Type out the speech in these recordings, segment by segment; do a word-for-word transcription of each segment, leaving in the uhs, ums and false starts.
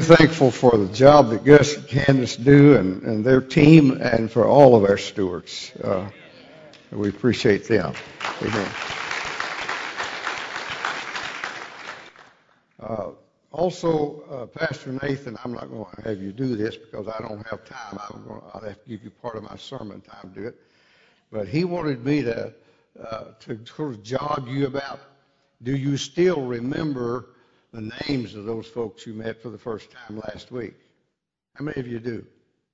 Thankful for the job that Gus and Candace do and, and their team and for all of our stewards. Uh, we appreciate them. Amen. Uh, also, uh, Pastor Nathan, I'm not going to have you do this because I don't have time. I'm going to, I'll have to give you part of my sermon time to do it. But he wanted me to, uh, to sort of jog you about, do you still remember the names of those folks you met for the first time last week? How many of you do?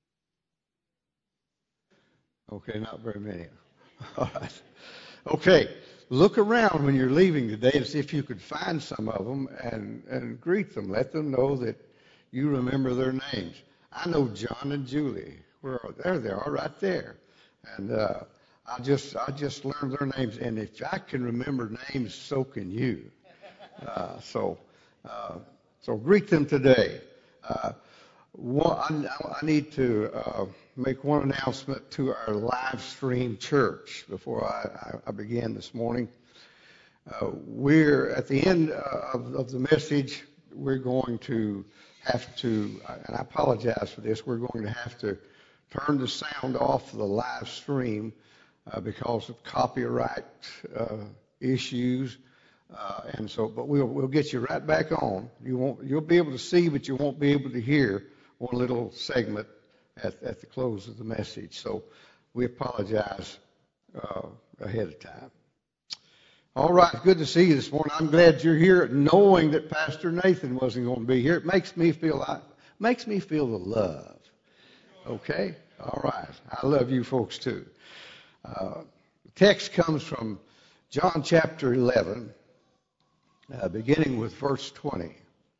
Okay, not very many. All right. Okay, look around when you're leaving today and see if you could find some of them and, and greet them. Let them know that you remember their names. I know John and Julie. Where are, there they are, right there. And uh, I just I just learned their names, and if I can remember names, so can you. Uh, so. Uh, so greet them today. Uh, one, I, I need to uh, make one announcement to our live stream church before I, I, I begin this morning. Uh, we're at the end of, of the message. We're going to have to, and I apologize for this, we're going to have to turn the sound off of the live stream uh, because of copyright uh, issues. Uh, and so, but we'll we'll get you right back on. You won't you'll be able to see, but you won't be able to hear one little segment at at the close of the message. So we apologize uh, ahead of time. All right, good to see you this morning. I'm glad you're here, knowing that Pastor Nathan wasn't going to be here. It makes me feel like, makes me feel the love. Okay, all right. I love you folks too. Uh, the text comes from John chapter eleven. Uh, beginning with verse twenty.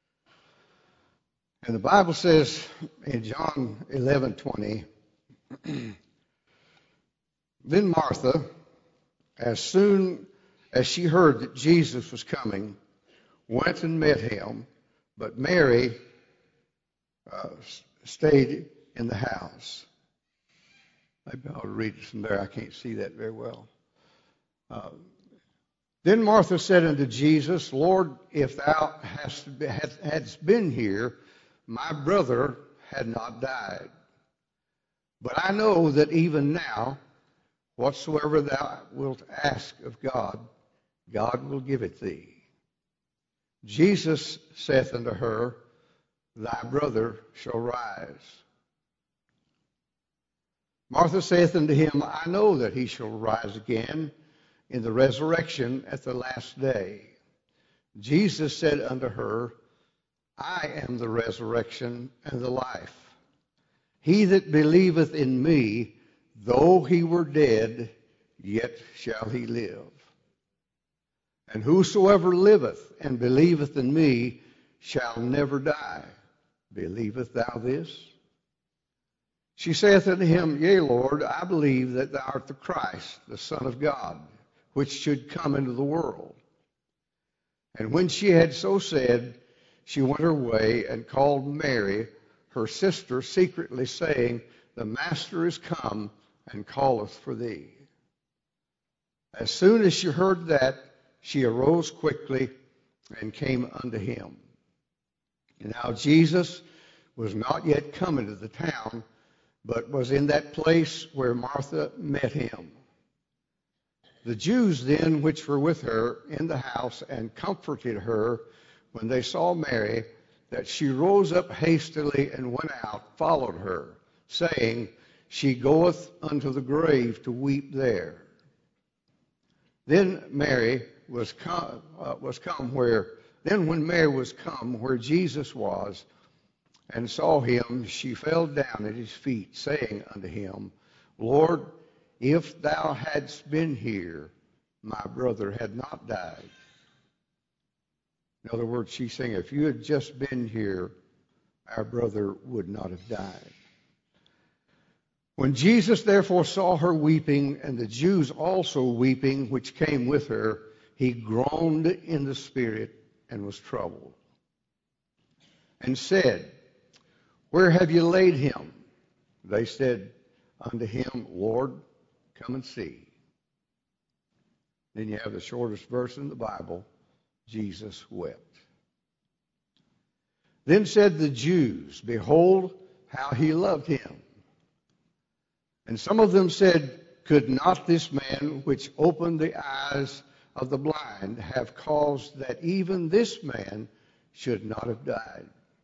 And the Bible says in John eleven twenty, then Martha, as soon as she heard that Jesus was coming, went and met him, but Mary uh, stayed in the house. Maybe I'll read it from there. I can't see that very well. Uh, Then Martha said unto Jesus, Lord, if thou hast, hadst been here, my brother had not died. But I know that even now, whatsoever thou wilt ask of God, God will give it thee. Jesus saith unto her, thy brother shall rise. Martha saith unto him, I know that he shall rise again in the resurrection at the last day. Jesus said unto her, I am the resurrection and the life. He that believeth in me, though he were dead, yet shall he live. And whosoever liveth and believeth in me shall never die. Believest thou this? She saith unto him, Yea, Lord, I believe that thou art the Christ, the Son of God, which should come into the world. And when she had so said, she went her way and called Mary, her sister, secretly, saying, The Master is come and calleth for thee. As soon as she heard that, she arose quickly and came unto him. And now Jesus was not yet come into the town, but was in that place where Martha met him. The Jews then which were with her in the house and comforted her when they saw Mary, that she rose up hastily and went out, followed her, saying, She goeth unto the grave to weep there. Then Mary was come, uh, was come where, then when Mary was come where Jesus was, and saw him, she fell down at his feet, saying unto him, Lord, if thou hadst been here, my brother had not died. In other words, she's saying, if you had just been here, our brother would not have died. When Jesus therefore saw her weeping, and the Jews also weeping, which came with her, he groaned in the spirit and was troubled, and said, Where have you laid him? They said unto him, Lord, come and see. Then you have the shortest verse in the Bible, Jesus wept. Then said the Jews, Behold, how he loved him. And some of them said, Could not this man which opened the eyes of the blind have caused that even this man should not have died?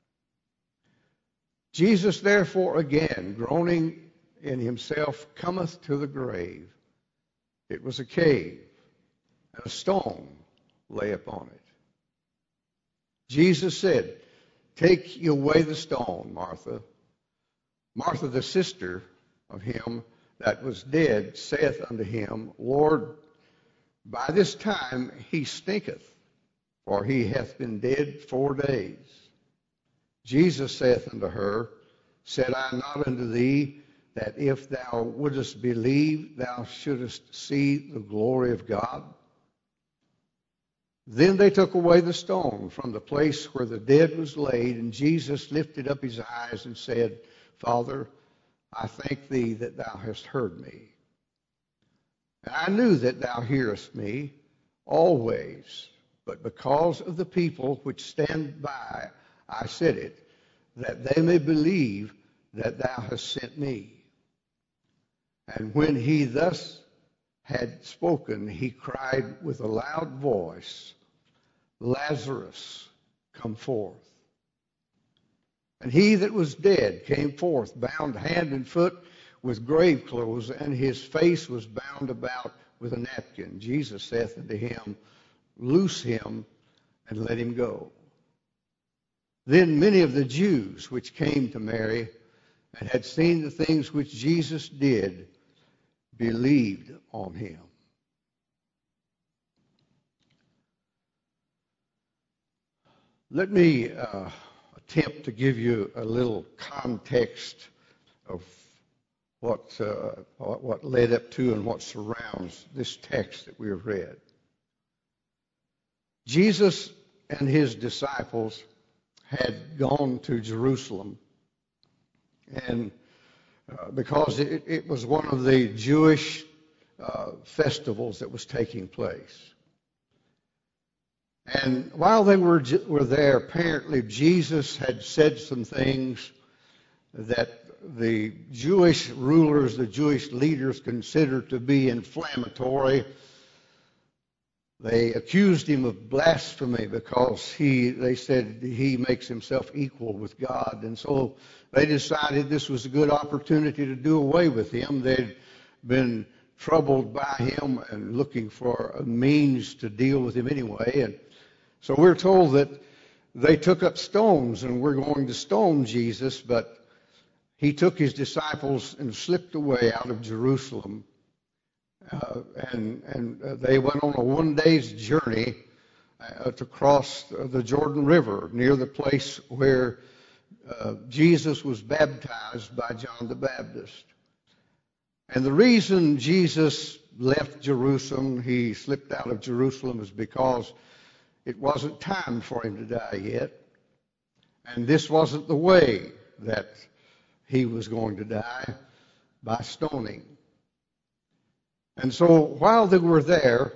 Jesus therefore again, groaning in himself, cometh to the grave. It was a cave, and a stone lay upon it. Jesus said, Take away the stone, Martha. Martha, the sister of him that was dead, saith unto him, Lord, by this time he stinketh, for he hath been dead four days. Jesus saith unto her, Said I not unto thee, that if thou wouldest believe, thou shouldest see the glory of God? Then they took away the stone from the place where the dead was laid, and Jesus lifted up his eyes and said, Father, I thank thee that thou hast heard me. And I knew that thou hearest me always, but because of the people which stand by, I said it, that they may believe that thou hast sent me. And when he thus had spoken, he cried with a loud voice, Lazarus, come forth. And he that was dead came forth, bound hand and foot with grave clothes, and his face was bound about with a napkin. Jesus saith unto him, Loose him, and let him go. Then many of the Jews which came to Mary and had seen the things which Jesus did believed on him. Let me uh, attempt to give you a little context of what, uh, what led up to and what surrounds this text that we have read. Jesus and his disciples had gone to Jerusalem, and uh, because it, it was one of the Jewish uh, festivals that was taking place. And while they were, were there, apparently Jesus had said some things that the Jewish rulers, the Jewish leaders considered to be inflammatory. They accused him of blasphemy because he, they said he makes himself equal with God. And so they decided this was a good opportunity to do away with him. They'd been troubled by him and looking for a means to deal with him anyway. And so we're told that they took up stones and were going to stone Jesus, but he took his disciples and slipped away out of Jerusalem. Uh, and and uh, they went on a one day's journey uh, to cross the Jordan River near the place where uh, Jesus was baptized by John the Baptist. And the reason Jesus left Jerusalem, he slipped out of Jerusalem, is because it wasn't time for him to die yet. And this wasn't the way that he was going to die, by stoning. And so while they were there,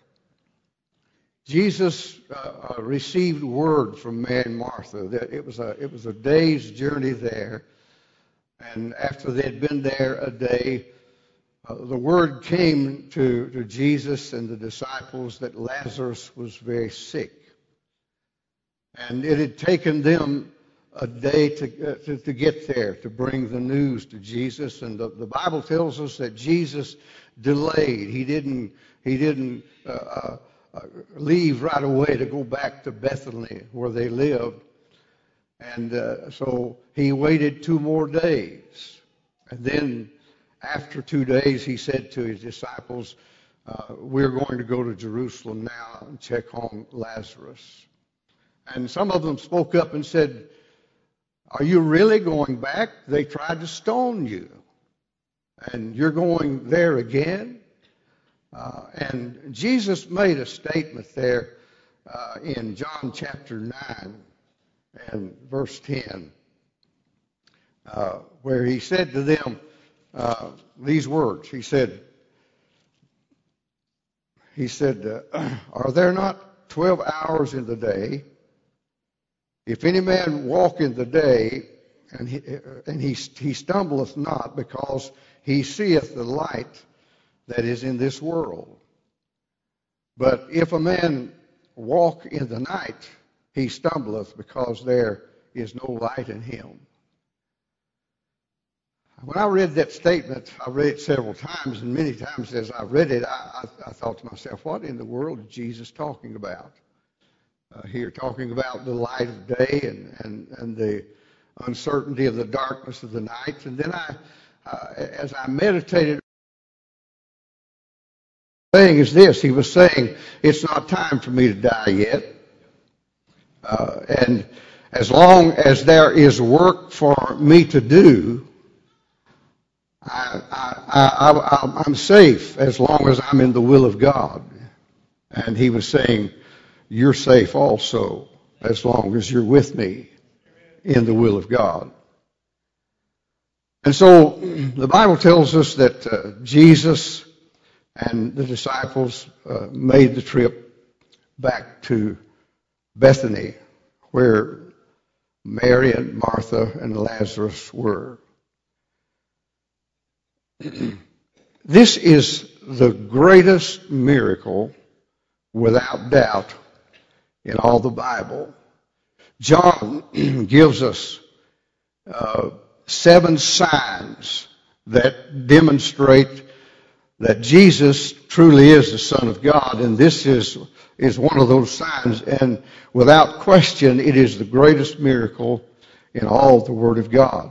Jesus uh, received word from Mary and Martha that it was a it was a day's journey there. And after they had been there a day, uh, the word came to, to Jesus and the disciples that Lazarus was very sick. And it had taken them a day to, uh, to, to get there, to bring the news to Jesus. And the, the Bible tells us that Jesus delayed. He didn't, he didn't uh, uh, leave right away to go back to Bethany where they lived. And uh, so he waited two more days. And then after two days, he said to his disciples, uh, we're going to go to Jerusalem now and check on Lazarus. And some of them spoke up and said, are you really going back? They tried to stone you. And you're going there again? Uh, and Jesus made a statement there uh, in John chapter nine and verse ten, uh, where he said to them uh, these words. He said, he said, uh, are there not twelve hours in the day? If any man walk in the day, and he, and he, he stumbleth not, because he seeth the light that is in this world. But if a man walk in the night, he stumbleth, because there is no light in him. When I read that statement, I read it several times, and many times as I read it, I, I, I thought to myself, what in the world is Jesus talking about? Uh, here, talking about the light of day and, and, and the uncertainty of the darkness of the night. And then I, uh, as I meditated, saying is this, he was saying, it's not time for me to die yet. Uh, and as long as there is work for me to do, I, I, I, I'm safe as long as I'm in the will of God. And he was saying, you're safe also as long as you're with me in the will of God. And so the Bible tells us that uh, Jesus and the disciples uh, made the trip back to Bethany, where Mary and Martha and Lazarus were. This is the greatest miracle, without doubt, in all the Bible. John gives us uh, seven signs that demonstrate that Jesus truly is the Son of God, and this is is one of those signs, and without question, it is the greatest miracle in all the Word of God.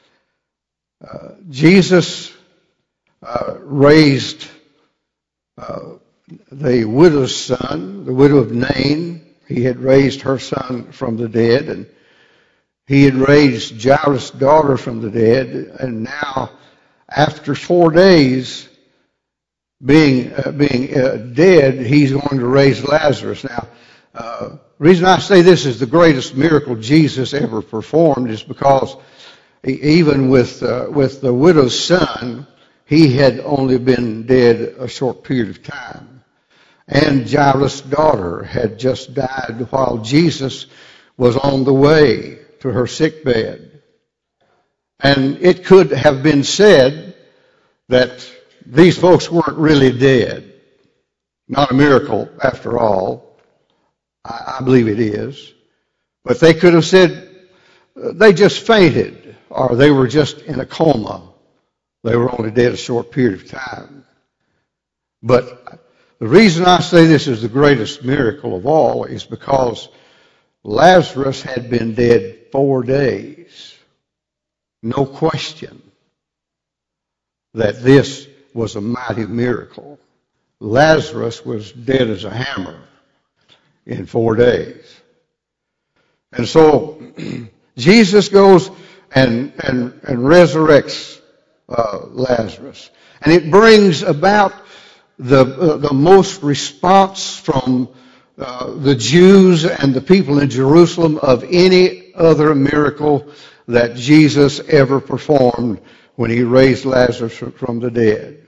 Uh, Jesus uh, raised uh, the widow's son, the widow of Nain. He had raised her son from the dead, and he had raised Jairus' daughter from the dead, and now, after four days being uh, being uh, dead, he's going to raise Lazarus. Now, uh, the reason I say this is the greatest miracle Jesus ever performed is because even with uh, with the widow's son, he had only been dead a short period of time. And Jairus' daughter had just died while Jesus was on the way to her sick bed. And it could have been said that these folks weren't really dead. Not a miracle, after all. I, I believe it is. But they could have said they just fainted, or they were just in a coma. They were only dead a short period of time. But the reason I say this is the greatest miracle of all is because Lazarus had been dead four days. No question that this was a mighty miracle. Lazarus was dead as a hammer in four days. And so Jesus goes and, and, and resurrects uh, Lazarus. And it brings about the, uh, the most response from uh, the Jews and the people in Jerusalem of any other miracle that Jesus ever performed when he raised Lazarus from the dead.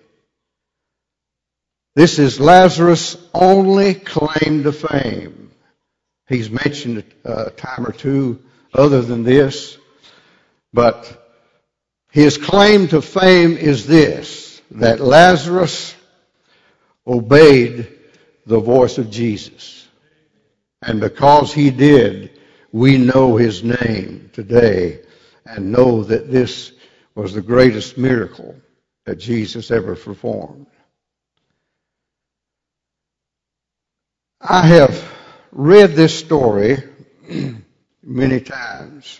This is Lazarus' only claim to fame. He's mentioned a time or two other than this, but his claim to fame is this, that Lazarus obeyed the voice of Jesus. And because he did, we know his name today and know that this was the greatest miracle that Jesus ever performed. I have read this story many times.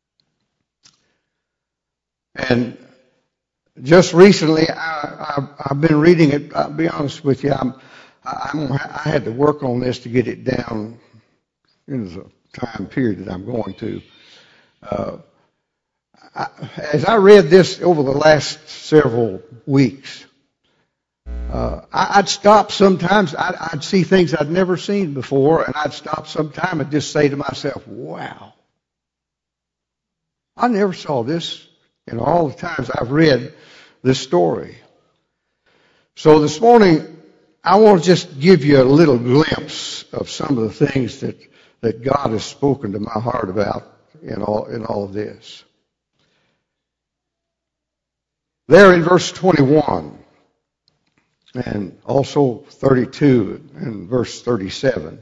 And just recently, I, I, I've been reading it. I'll be honest with you, I'm, I'm, I had to work on this to get it down in the time period that I'm going to. Uh, I, as I read this over the last several weeks, uh, I, I'd stop sometimes. I'd, I'd see things I'd never seen before, and I'd stop sometime and just say to myself, wow, I never saw this in all the times I've read this story. So this morning, I want to just give you a little glimpse of some of the things that, that God has spoken to my heart about in all, in all of this. There in verse twenty-one, and also thirty-two and verse thirty-seven.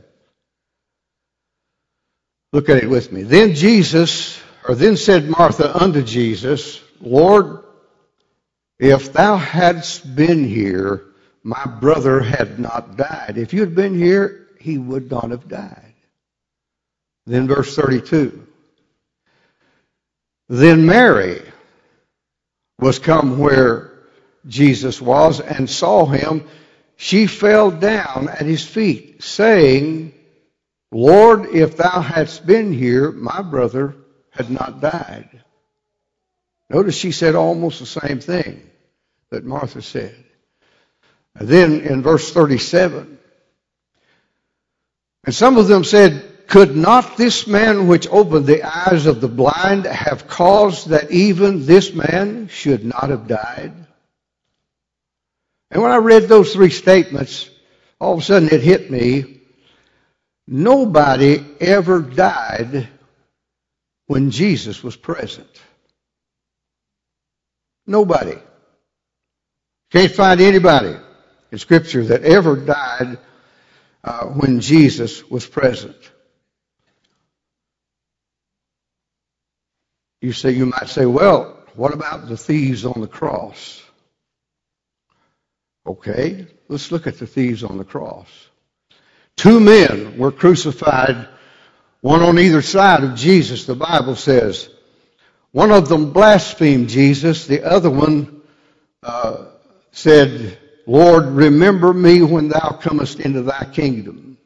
Look at it with me. Then Jesus, or then said Martha unto Jesus, Lord, if thou hadst been here, my brother had not died. If you had been here, he would not have died. Then verse thirty-two. Then Mary was come where Jesus was and saw him. She fell down at his feet, saying, Lord, if thou hadst been here, my brother had not died. Notice she said almost the same thing that Martha said. And then in verse thirty-seven, and some of them said, could not this man which opened the eyes of the blind have caused that even this man should not have died? And when I read those three statements, all of a sudden it hit me. Nobody ever died when Jesus was present. Nobody. Can't find anybody in Scripture that ever died uh, when Jesus was present. You say, you might say, well, what about the thieves on the cross? Okay, let's look at the thieves on the cross. Two men were crucified, one on either side of Jesus, the Bible says. One of them blasphemed Jesus. The other one uh, said, Lord, remember me when thou comest into thy kingdom.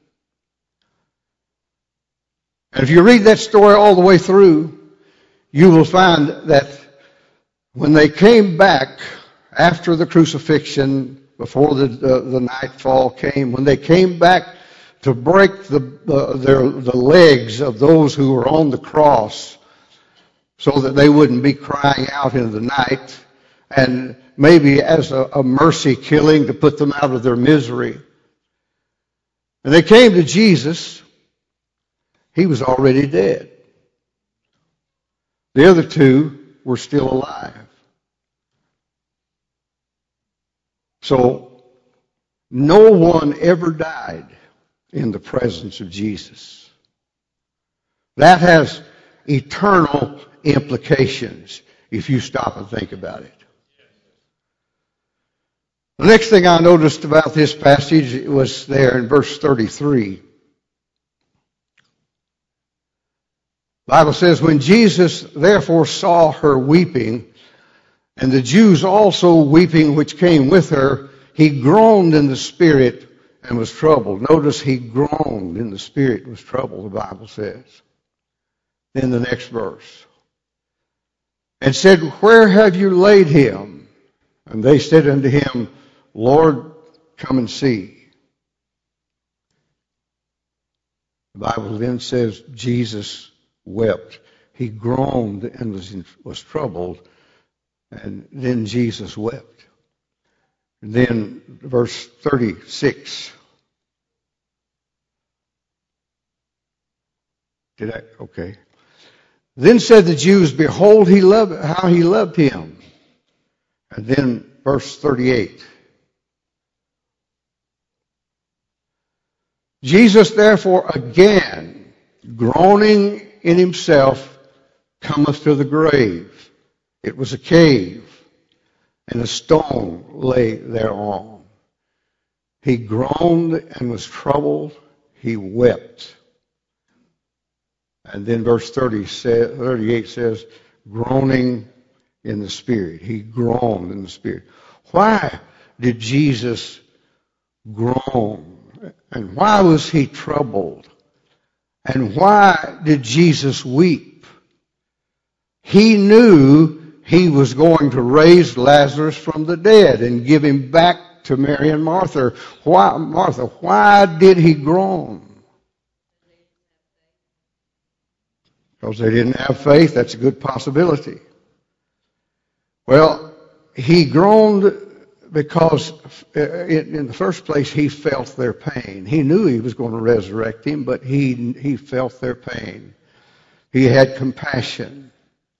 And if you read that story all the way through, you will find that when they came back after the crucifixion, before the, the, the nightfall came, when they came back to break the, uh, their, the legs of those who were on the cross so that they wouldn't be crying out in the night, and maybe as a, a mercy killing to put them out of their misery. And they came to Jesus. He was already dead. The other two were still alive. So, no one ever died in the presence of Jesus. That has eternal implications if you stop and think about it. The next thing I noticed about this passage was there in verse thirty-three. The Bible says, when Jesus therefore saw her weeping, and the Jews also weeping which came with her, he groaned in the spirit and was troubled. Notice he groaned in the spirit and was troubled, the Bible says. Then the next verse. And said, where have you laid him? And they said unto him, Lord, come and see. The Bible then says Jesus wept. He groaned and was, was troubled. And then Jesus wept. And then verse thirty-six. Did I? Okay. Then said the Jews, behold, he loved, how he loved him. And then verse thirty-eight. Jesus therefore again, groaning in himself, cometh to the grave. It was a cave, and a stone lay thereon. He groaned and was troubled. He wept. And then verse thirty, thirty-eight says, groaning in the spirit. He groaned in the spirit. Why did Jesus groan? And why was he troubled? And why did Jesus weep? He knew he was going to raise Lazarus from the dead and give him back to Mary and Martha. Why, Martha, why did he groan? Because they didn't have faith. That's a good possibility. Well, he groaned because in, in the first place, he felt their pain. He knew he was going to resurrect him, but he, he felt their pain. He had compassion.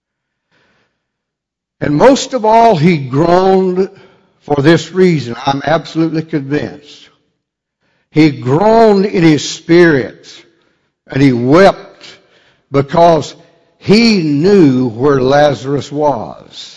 And most of all, he groaned for this reason. I'm absolutely convinced. He groaned in his spirit, and he wept because he knew where Lazarus was.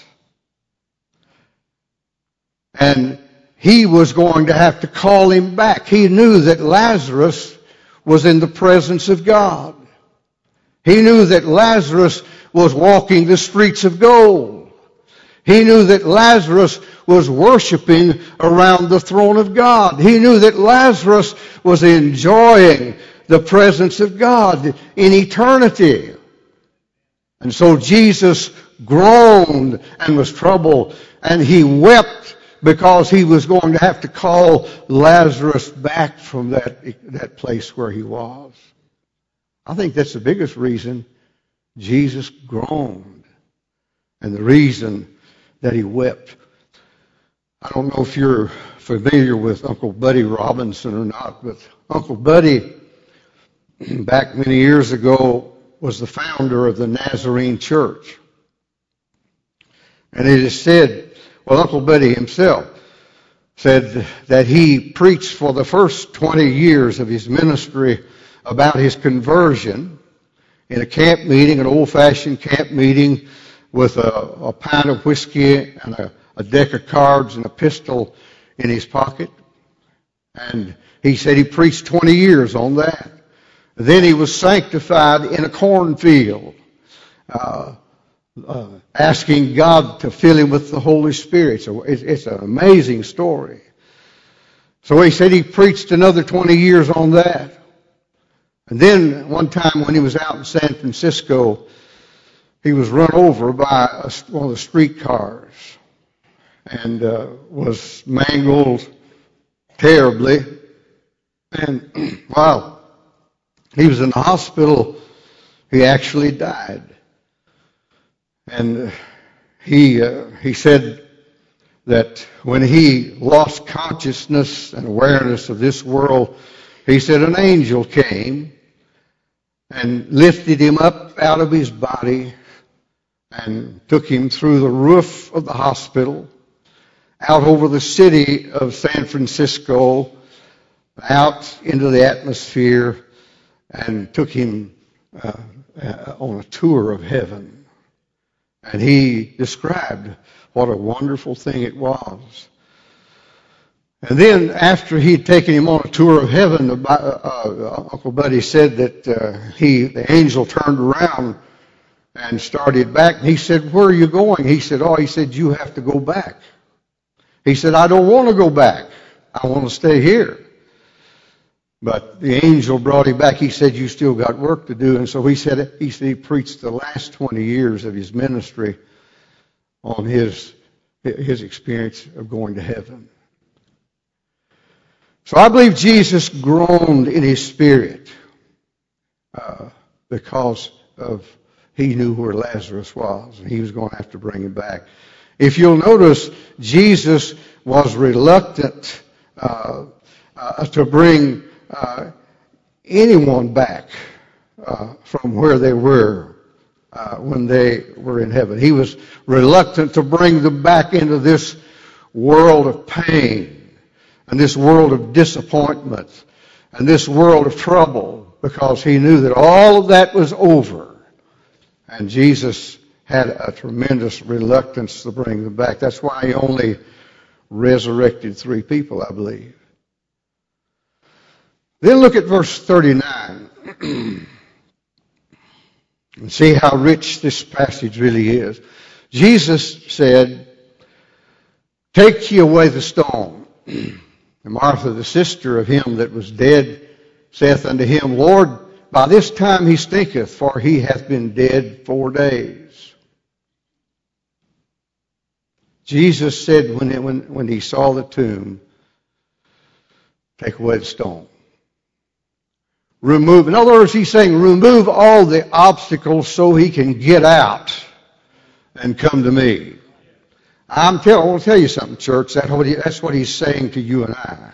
And he was going to have to call him back. He knew that Lazarus was in the presence of God. He knew that Lazarus was walking the streets of gold. He knew that Lazarus was worshiping around the throne of God. He knew that Lazarus was enjoying the presence of God in eternity. And so Jesus groaned and was troubled, and he wept because he was going to have to call Lazarus back from that, that place where he was. I think that's the biggest reason Jesus groaned, and the reason that he wept. I don't know if you're familiar with Uncle Buddy Robinson or not, but Uncle Buddy, back many years ago, was the founder of the Nazarene Church. And it is said, well, Uncle Buddy himself said that he preached for the first twenty years of his ministry about his conversion in a camp meeting, an old-fashioned camp meeting with a, a pint of whiskey and a, a deck of cards and a pistol in his pocket. And he said he preached twenty years on that. Then he was sanctified in a cornfield, uh, uh, asking God to fill him with the Holy Spirit. So it's, it's an amazing story. So he said he preached another twenty years on that. And then one time when he was out in San Francisco, he was run over by a, one of the streetcars and uh, was mangled terribly. And wow. He was in the hospital. He actually died. And he uh, he said that when he lost consciousness and awareness of this world, he said an angel came and lifted him up out of his body and took him through the roof of the hospital, out over the city of San Francisco, out into the atmosphere, and took him uh, uh, on a tour of heaven. And he described what a wonderful thing it was. And then after he'd taken him on a tour of heaven, uh, uh, Uncle Buddy said that uh, he, the angel turned around and started back. And he said, "Where are you going?" He said, "Oh, he said, you have to go back." He said, "I don't want to go back. I want to stay here." But the angel brought him back. He said, "You still got work to do." And so he said, he said he preached the last twenty years of his ministry on his, his experience of going to heaven. So I believe Jesus groaned in his spirit uh, because of he knew where Lazarus was, and he was going to have to bring him back. If you'll notice, Jesus was reluctant uh, uh, to bring uh, anyone back uh, from where they were uh, when they were in heaven. He was reluctant to bring them back into this world of pain and this world of disappointment and this world of trouble, because he knew that all of that was over. And Jesus had a tremendous reluctance to bring them back. That's why he only resurrected three people, I believe. Then look at verse thirty-nine and see how rich this passage really is. Jesus said, "Take ye away the stone." And Martha, the sister of him that was dead, saith unto him, "Lord, by this time he stinketh, for he hath been dead four days." Jesus said when, it, when, when he saw the tomb, "Take away the stone." Remove, in other words, he's saying, remove all the obstacles so he can get out and come to me. I'm tell, I want to tell you something, church. That's what, he, that's what he's saying to you and I.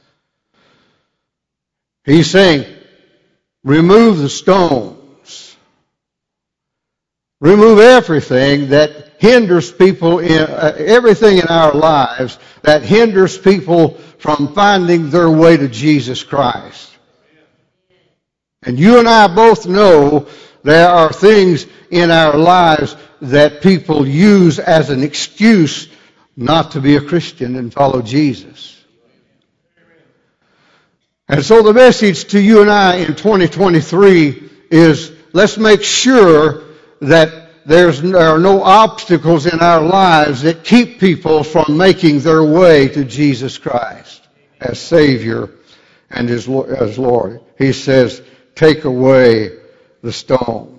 He's saying, remove the stones. Remove everything that hinders people, in uh, everything in our lives that hinders people from finding their way to Jesus Christ. And you and I both know there are things in our lives that people use as an excuse not to be a Christian and follow Jesus. And so the message to you and I in twenty twenty-three is, let's make sure that there's, there are no obstacles in our lives that keep people from making their way to Jesus Christ as Savior and as Lord. He says, take away the stone.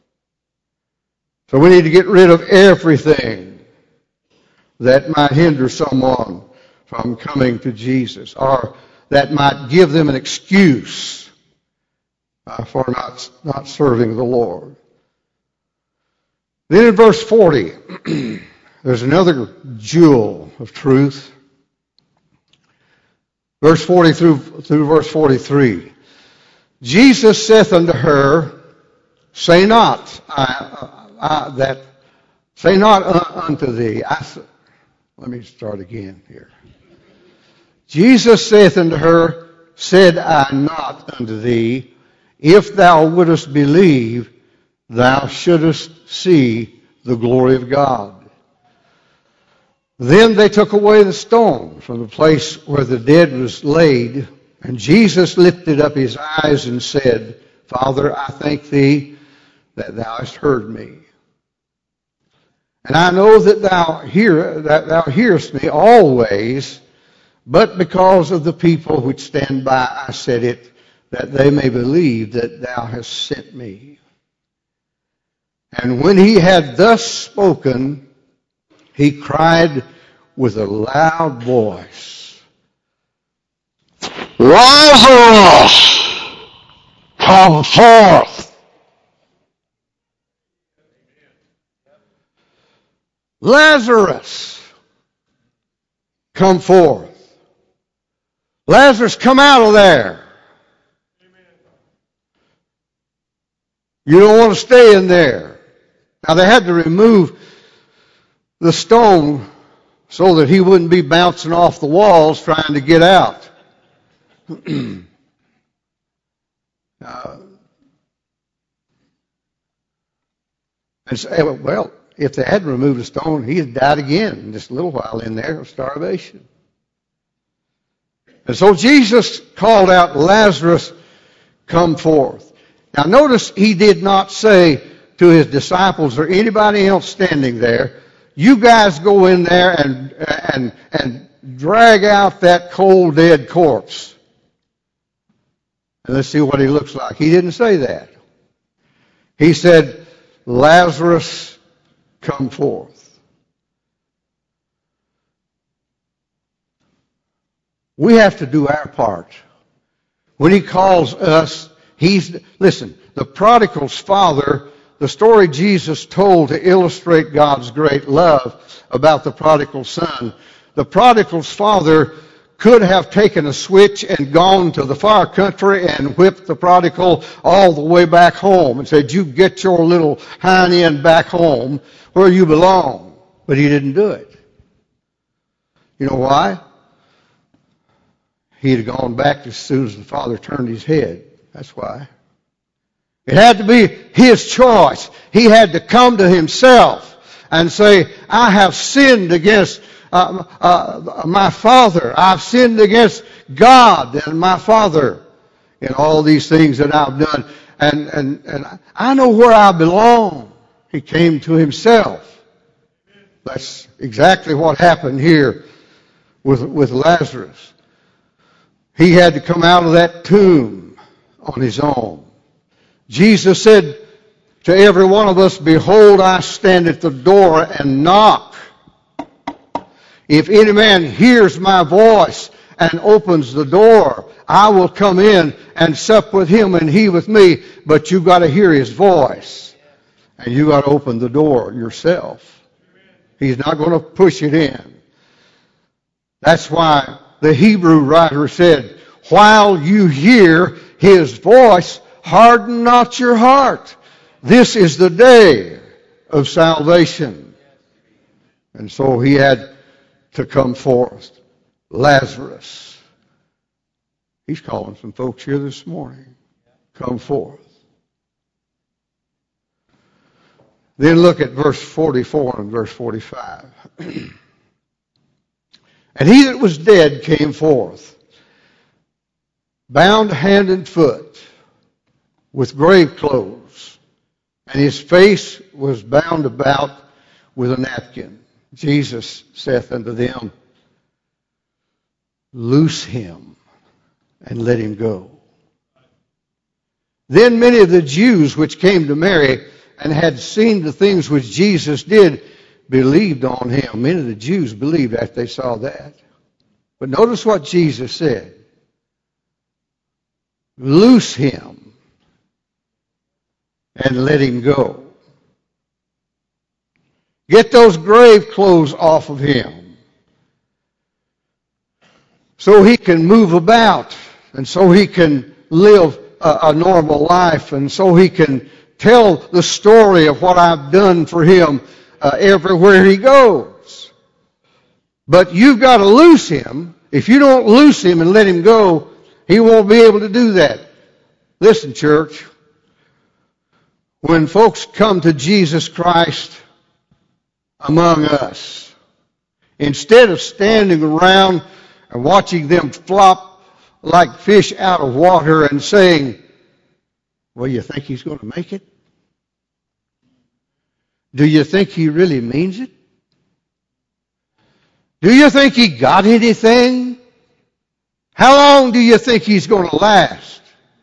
So we need to get rid of everything that might hinder someone from coming to Jesus, or that might give them an excuse uh, for not, not serving the Lord. Then in verse forty, there's another jewel of truth. Verse forty through, through verse forty-three. Jesus saith unto her, say not I, I, that, say not unto thee. I, let me start again here. Jesus saith unto her, said I not unto thee, if thou wouldest believe, thou shouldest see the glory of God. Then they took away the stone from the place where the dead was laid, and Jesus lifted up his eyes and said, Father, I thank thee that thou hast heard me. And I know that thou hear that thou hearest me always, but because of the people which stand by I said it, that they may believe that thou hast sent me. And when he had thus spoken, he cried with a loud voice, Lazarus, come forth. Lazarus, come forth. Lazarus, come out of there. You don't want to stay in there. Now they had to remove the stone so that he wouldn't be bouncing off the walls trying to get out. uh, and say, well, if they hadn't removed the stone, he had died again in just a little while in there of starvation. And so Jesus called out, Lazarus, come forth. Now notice he did not say to his disciples or anybody else standing there, you guys go in there and and and drag out that cold dead corpse. And let's see what he looks like. He didn't say that. He said, Lazarus, come forth. We have to do our part. When he calls us, he's, listen, the prodigal's father, the story Jesus told to illustrate God's great love about the prodigal son, the prodigal's father could have taken a switch and gone to the far country and whipped the prodigal all the way back home and said, you get your little hind end back home where you belong. But he didn't do it. You know why? He'd have gone back as soon as the father turned his head. That's why. It had to be his choice. He had to come to himself and say, I have sinned against uh, uh, my father. I've sinned against God and my father in all these things that I've done. And, and, and I know where I belong. He came to himself. That's exactly what happened here with, with Lazarus. He had to come out of that tomb on his own. Jesus said to every one of us, behold, I stand at the door and knock. If any man hears my voice and opens the door, I will come in and sup with him and he with me. But you've got to hear his voice. And you've got to open the door yourself. He's not going to push it in. That's why the Hebrew writer said, while you hear his voice, harden not your heart. This is the day of salvation. And so he had to come forth. Lazarus. He's calling some folks here this morning. Come forth. Then look at verse forty-four and verse forty-five. And he that was dead came forth, bound hand and foot, with grave clothes, and his face was bound about with a napkin. Jesus saith unto them, loose him and let him go. Then many of the Jews which came to Mary and had seen the things which Jesus did believed on him. Many of the Jews believed after they saw that. But notice what Jesus said. Loose him and let him go. Get those grave clothes off of him so he can move about and so he can live a, a normal life and so he can tell the story of what I've done for him uh, everywhere he goes. But you've got to loose him. If you don't loose him and let him go, he won't be able to do that. Listen, church, when folks come to Jesus Christ among us, instead of standing around and watching them flop like fish out of water and saying, well, you think he's going to make it? Do you think he really means it? Do you think he got anything? How long do you think he's going to last?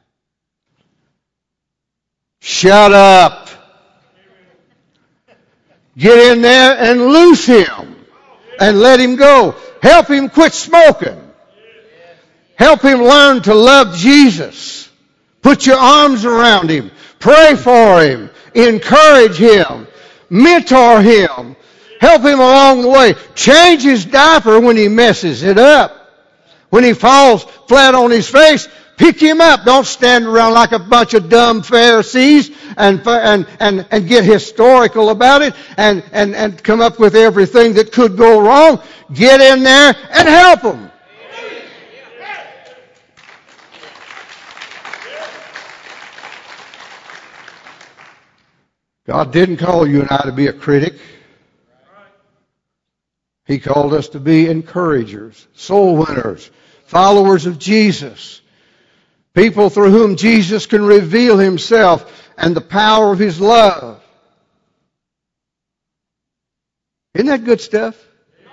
Shut up. Get in there and loose him and let him go. Help him quit smoking. Help him learn to love Jesus. Put your arms around him. Pray for him. Encourage him. Mentor him. Help him along the way. Change his diaper when he messes it up. When he falls flat on his face, pick him up. Don't stand around like a bunch of dumb Pharisees and and and, and get historical about it and, and, and come up with everything that could go wrong. Get in there and help him. God didn't call you and I to be a critic. He called us to be encouragers, soul winners, followers of Jesus. People through whom Jesus can reveal himself and the power of his love. Isn't that good stuff?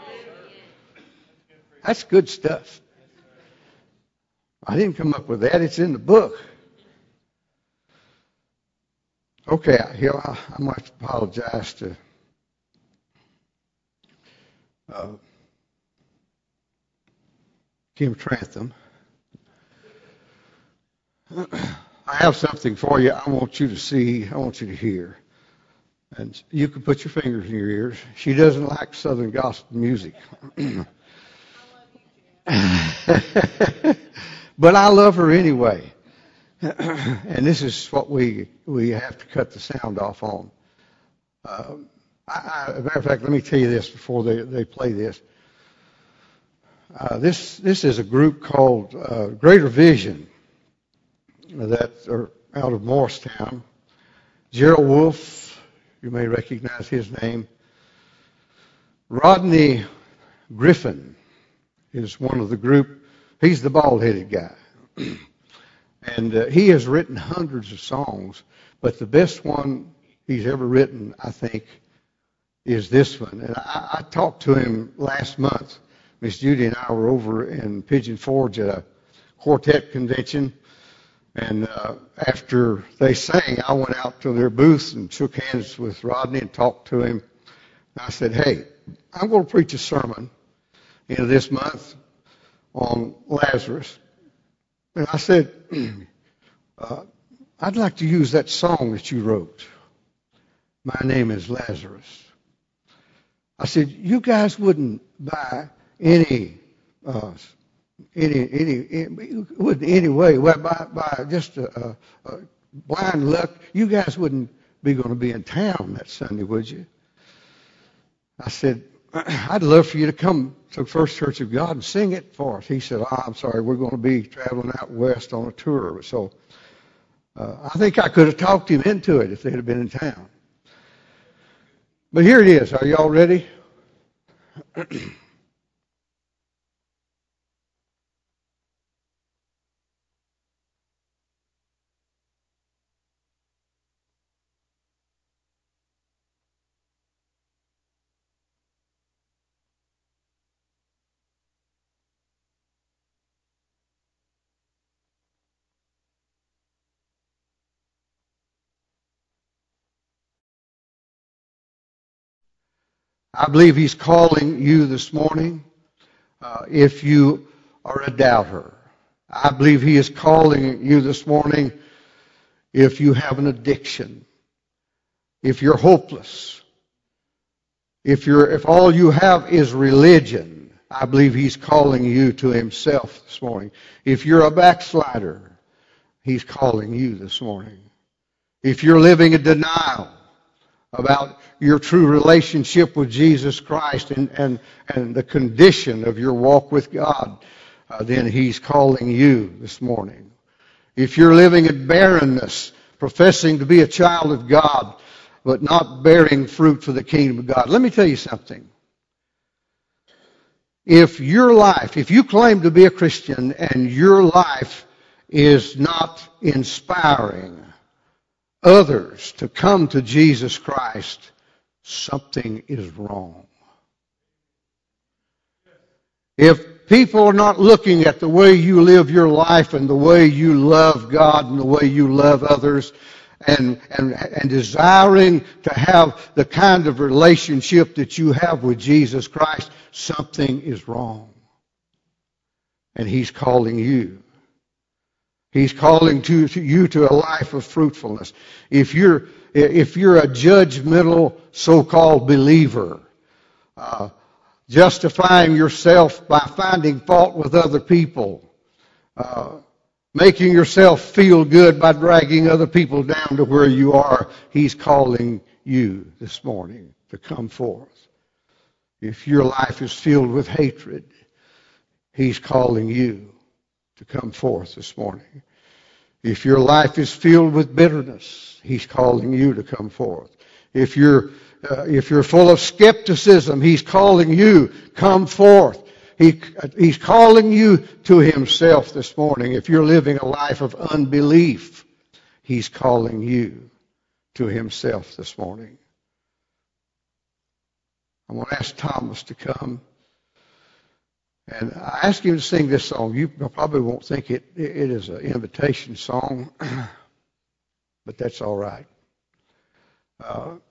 That's good stuff. I didn't come up with that. It's in the book. Okay, here I, I must apologize to uh, Kim Trantham. I have something for you I want you to see, I want you to hear. And you can put your fingers in your ears. She doesn't like Southern gospel music. But I love her anyway. And this is what we we have to cut the sound off on. Uh, I, I, as a matter of fact, let me tell you this before they, they play this. Uh, this this is a group called uh, Greater Vision that are out of Morristown. Gerald Wolfe, you may recognize his name. Rodney Griffin is one of the group. He's the bald-headed guy. And uh, he has written hundreds of songs, but the best one he's ever written, I think, is this one. And I, I talked to him last month. Miss Judy and I were over in Pigeon Forge at a quartet convention. And uh, after they sang, I went out to their booth and shook hands with Rodney and talked to him. And I said, hey, I'm going to preach a sermon you know, this month on Lazarus. And I said, uh, I'd like to use that song that you wrote. My name is Lazarus. I said, you guys wouldn't buy any, uh, any, any, any, wouldn't any way, well, by, by just a, a, a blind luck, you guys wouldn't be going to be in town that Sunday, would you? I said, I'd love for you to come to First Church of God and sing it for us. He said, oh, I'm sorry, we're going to be traveling out west on a tour. So uh, I think I could have talked him into it if they'd have been in town. But here it is. Are you all ready? I believe he's calling you this morning uh, if you are a doubter. I believe he is calling you this morning if you have an addiction, if you're hopeless, if you're if all you have is religion. I believe he's calling you to himself this morning. If you're a backslider, he's calling you this morning. If you're living in denial about your true relationship with Jesus Christ and, and, and the condition of your walk with God, uh, then he's calling you this morning. If you're living in barrenness, professing to be a child of God, but not bearing fruit for the kingdom of God, let me tell you something. If your life, if you claim to be a Christian and your life is not inspiring others to come to Jesus Christ, something is wrong. If people are not looking at the way you live your life and the way you love God and the way you love others and, and, and desiring to have the kind of relationship that you have with Jesus Christ, something is wrong. And he's calling you. He's calling to, to you to a life of fruitfulness. If you're if you're a judgmental so-called believer, uh, justifying yourself by finding fault with other people, uh, making yourself feel good by dragging other people down to where you are, he's calling you this morning to come forth. If your life is filled with hatred, he's calling you to come forth this morning. If your life is filled with bitterness, he's calling you to come forth. If you're uh, if you're full of skepticism, he's calling you, come forth. He, he's calling you to himself this morning. If you're living a life of unbelief, he's calling you to himself this morning. I'm going to ask Thomas to come. And I asked him to sing this song. You probably won't think it, it is an invitation song, but that's all right. Uh,